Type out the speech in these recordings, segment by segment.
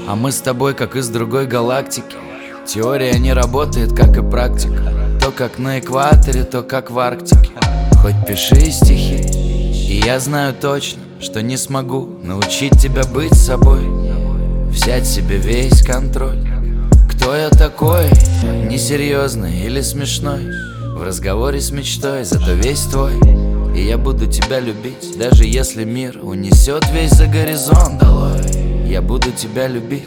А мы с тобой как из другой галактики. Теория не работает, как и практика. То как на экваторе, то как в Арктике. Хоть пиши стихи, и я знаю точно, что не смогу научить тебя быть собой, взять себе весь контроль. Кто я такой? Несерьезный или смешной? В разговоре с мечтой, зато весь твой. И я буду тебя любить, даже если мир унесет весь за горизонт долой. Я буду тебя любить.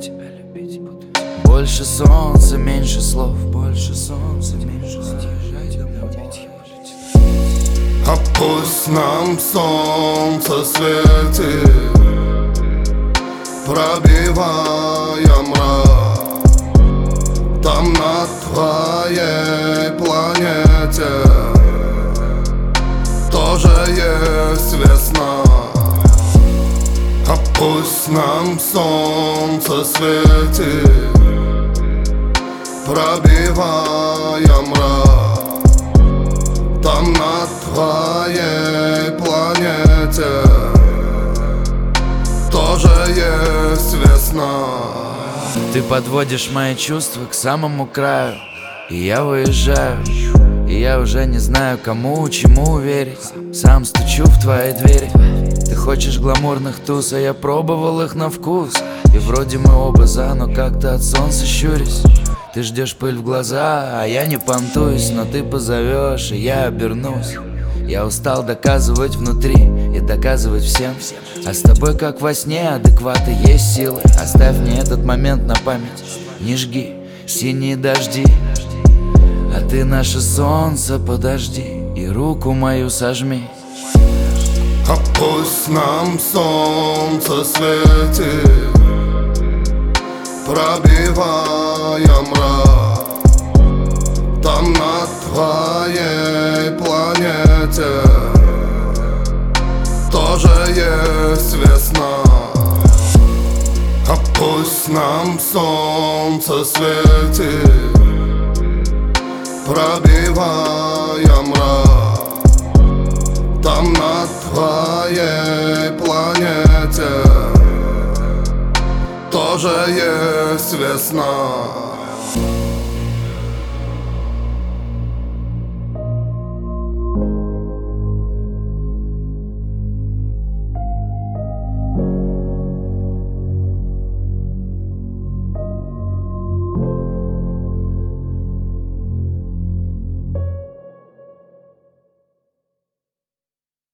Больше солнца, меньше слов. Больше солнца, меньше слов. А пусть нам солнце светит, пробивая мрак. Там на твоей планете тоже есть весна. А пусть нам солнце светит, пробивая мрак. Там на твоей планете тоже есть весна. Ты подводишь мои чувства к самому краю, и я выезжаю, и я уже не знаю, кому, чему верить. Сам стучу в твои двери. Ты хочешь гламурных туз, а я пробовал их на вкус. И вроде мы оба за, но как-то от солнца щурюсь. Ты ждешь пыль в глаза, а я не понтуюсь. Но ты позовешь, и я обернусь. Я устал доказывать внутри и доказывать всем. А с тобой как во сне, адекваты есть силы. Оставь мне этот момент на память. Не жги синие дожди, а ты наше солнце, подожди и руку мою сожми. А пусть нам солнце светит, пробивая мрак. Там на твоей планете тоже есть весна. А пусть нам солнце светит, пробивая мрак. Там на твоей планете тоже есть весна.